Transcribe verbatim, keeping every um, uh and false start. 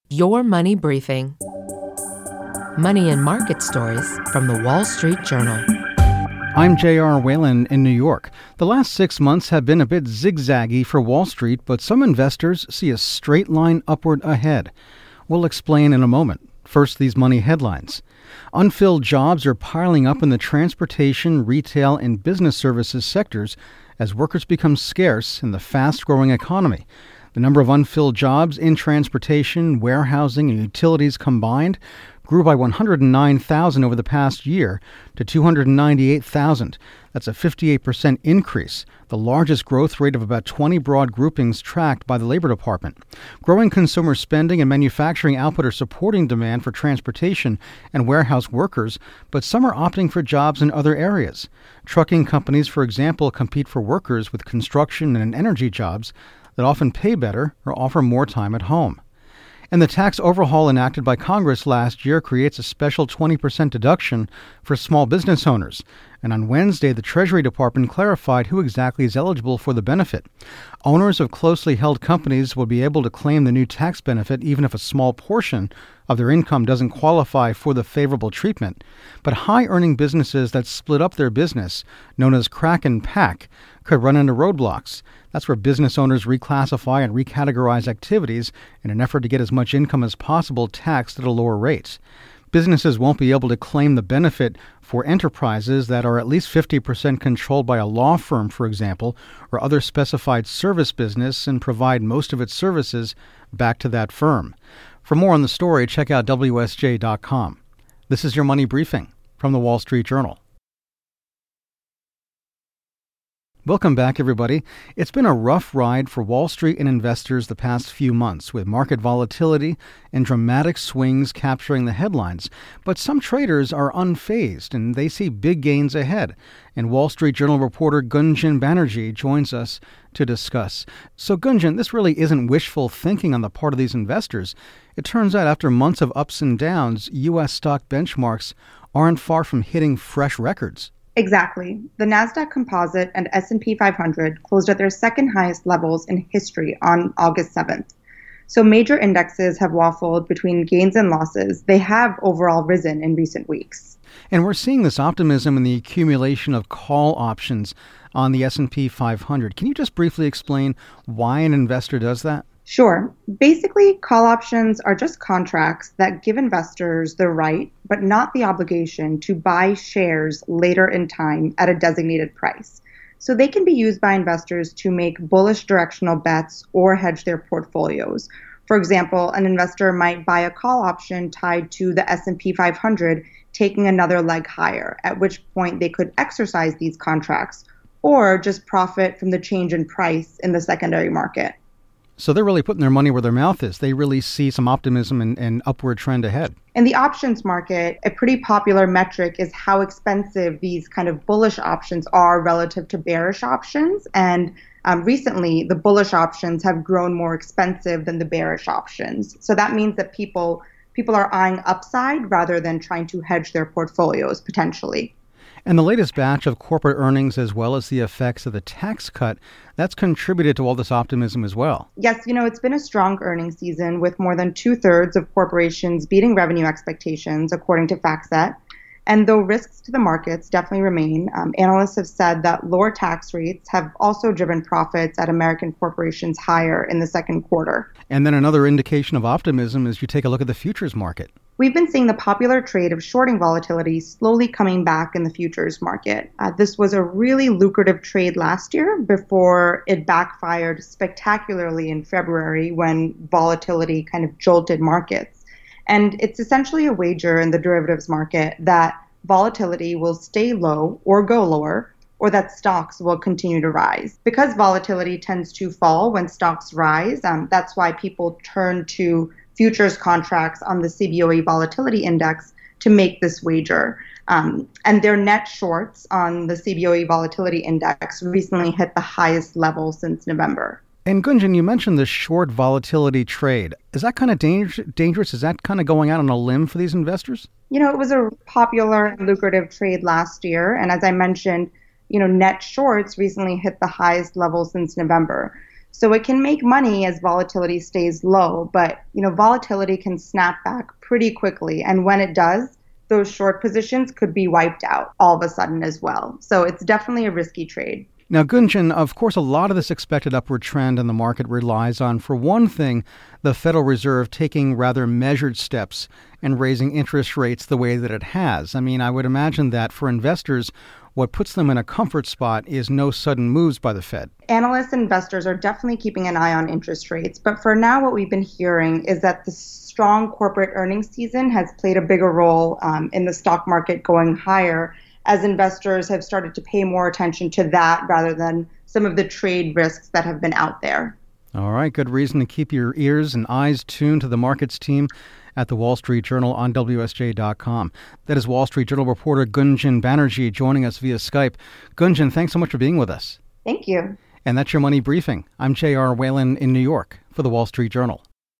Your Money Briefing. Money and market stories from the Wall Street Journal. I'm J R. Whalen in New York. The last six months have been a bit zigzaggy for Wall Street, but some investors see a straight line upward ahead. We'll explain in a moment. First, these money headlines. Unfilled jobs are piling up in the transportation, retail, and business services sectors as workers become scarce in the fast-growing economy. The number of unfilled jobs in transportation, warehousing, and utilities combined grew by one hundred nine thousand over the past year to two hundred ninety-eight thousand. That's a fifty-eight percent increase, the largest growth rate of about twenty broad groupings tracked by the Labor Department. Growing consumer spending and manufacturing output are supporting demand for transportation and warehouse workers, but some are opting for jobs in other areas. Trucking companies, for example, compete for workers with construction and energy jobs that often pay better or offer more time at home. And the tax overhaul enacted by Congress last year creates a special twenty percent deduction for small business owners. And on Wednesday, the Treasury Department clarified who exactly is eligible for the benefit. Owners of closely held companies will be able to claim the new tax benefit even if a small portion of their income doesn't qualify for the favorable treatment. But high-earning businesses that split up their business, known as crack and pack, could run into roadblocks. That's where business owners reclassify and recategorize activities in an effort to get as much income as possible taxed at a lower rate. Businesses won't be able to claim the benefit for enterprises that are at least fifty percent controlled by a law firm, for example, or other specified service business and provide most of its services back to that firm. For more on the story, check out W S J dot com. This is your Money Briefing from the Wall Street Journal. Welcome back, everybody. It's been a rough ride for Wall Street and investors the past few months, with market volatility and dramatic swings capturing the headlines. But some traders are unfazed, and they see big gains ahead. And Wall Street Journal reporter Gunjan Banerjee joins us to discuss. So, Gunjan, this really isn't wishful thinking on the part of these investors. It turns out after months of ups and downs, U S stock benchmarks aren't far from hitting fresh records. Exactly. The NASDAQ Composite and S and P five hundred closed at their second highest levels in history on August seventh. So major indexes have waffled between gains and losses. They have overall risen in recent weeks. And we're seeing this optimism in the accumulation of call options on the S and P five hundred. Can you just briefly explain why an investor does that? Sure. Basically, call options are just contracts that give investors the right, but not the obligation, to buy shares later in time at a designated price. So they can be used by investors to make bullish directional bets or hedge their portfolios. For example, an investor might buy a call option tied to the S and P five hundred, taking another leg higher, at which point they could exercise these contracts or just profit from the change in price in the secondary market. So they're really putting their money where their mouth is. They really see some optimism and, and upward trend ahead. In the options market, a pretty popular metric is how expensive these kind of bullish options are relative to bearish options. And um, recently, the bullish options have grown more expensive than the bearish options. So that means that people people are eyeing upside rather than trying to hedge their portfolios potentially. And the latest batch of corporate earnings, as well as the effects of the tax cut, that's contributed to all this optimism as well. Yes, you know, it's been a strong earnings season with more than two-thirds of corporations beating revenue expectations, according to FactSet. And though risks to the markets definitely remain, um, analysts have said that lower tax rates have also driven profits at American corporations higher in the second quarter. And then another indication of optimism is you take a look at the futures market. We've been seeing the popular trade of shorting volatility slowly coming back in the futures market. Uh, this was a really lucrative trade last year before it backfired spectacularly in February when volatility kind of jolted markets. And it's essentially a wager in the derivatives market that volatility will stay low or go lower, or that stocks will continue to rise. Because volatility tends to fall when stocks rise, um, that's why people turn to futures contracts on the C B O E Volatility Index to make this wager. Um, and their net shorts on the C B O E Volatility Index recently hit the highest level since November. And Gunjan, you mentioned the short volatility trade. Is that kind of danger- dangerous? Is that kind of going out on a limb for these investors? You know, it was a popular and lucrative trade last year. And as I mentioned, you know, net shorts recently hit the highest level since November. So it can make money as volatility stays low, but you know, volatility can snap back pretty quickly. And when it does, those short positions could be wiped out all of a sudden as well. So it's definitely a risky trade. Now, Gunjan, of course, a lot of this expected upward trend in the market relies on, for one thing, the Federal Reserve taking rather measured steps and raising interest rates the way that it has. I mean, I would imagine that for investors, what puts them in a comfort spot is no sudden moves by the Fed. Analysts and investors are definitely keeping an eye on interest rates. But for now, what we've been hearing is that the strong corporate earnings season has played a bigger role um, in the stock market going higher, as investors have started to pay more attention to that rather than some of the trade risks that have been out there. All right, good reason to keep your ears and eyes tuned to the markets team at the Wall Street Journal on W S J dot com. That is Wall Street Journal reporter Gunjan Banerjee joining us via Skype. Gunjan, thanks so much for being with us. Thank you. And that's your Money Briefing. I'm J R. Whalen in New York for the Wall Street Journal.